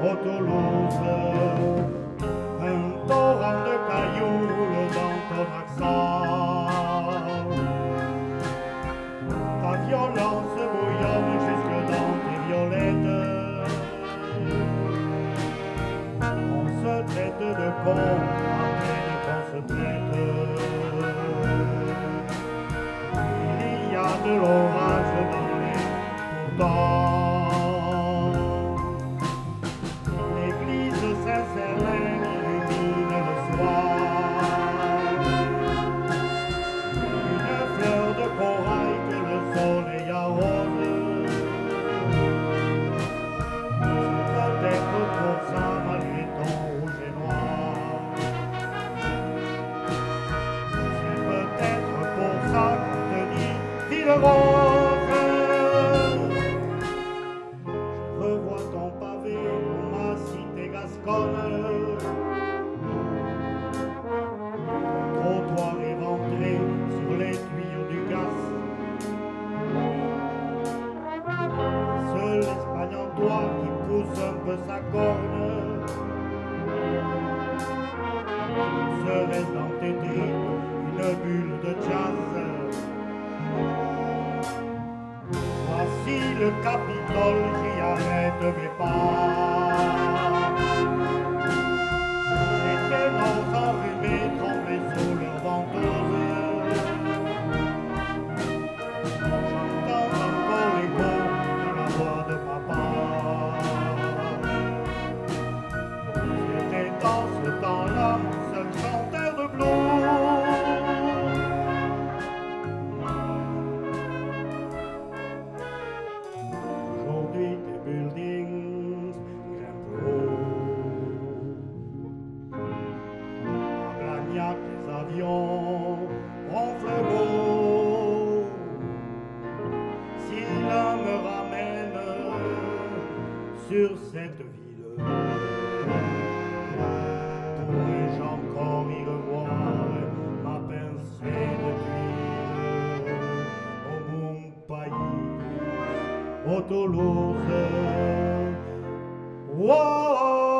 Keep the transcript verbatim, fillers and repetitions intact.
au Toulouse, un torrent de cailloux dans ton accent. Ta violence bouillonne jusque dans tes violettes. On se traite de con à peine qu'on se traite. Il y a de l'orage dans les pourtants. L'église Saint-Célène illumine le soir. Une fleur de corail que le soleil arrose. C'est peut-être pour ça, malgré ton rouge et noir. C'est peut-être pour ça qu'on te dit ville rose. Je revois ton pavé dans ma cité gasconne. Ton trottoir éventré sur les tuyaux du gaz. Seul l'Espagne en toi qui pousse un peu sa corne. Serait dans tes tripes une bulle de jazz. Voici le Capitole qui arrête mes pas. Les ténors enrhumés tremblent sous leurs ventouses. J'entends encore l'écho de la voix de papa. C'était dans ce temps-là mon seul chanteur de blues. Aujourd'hui tes buildings grimpent haut. À Blagnac les avions ronflent beau. Si l'un me ramène sur cette ville, pourrais-je encore y revoir ma pincée de cuir au bon pays, au Toulouse. Wow!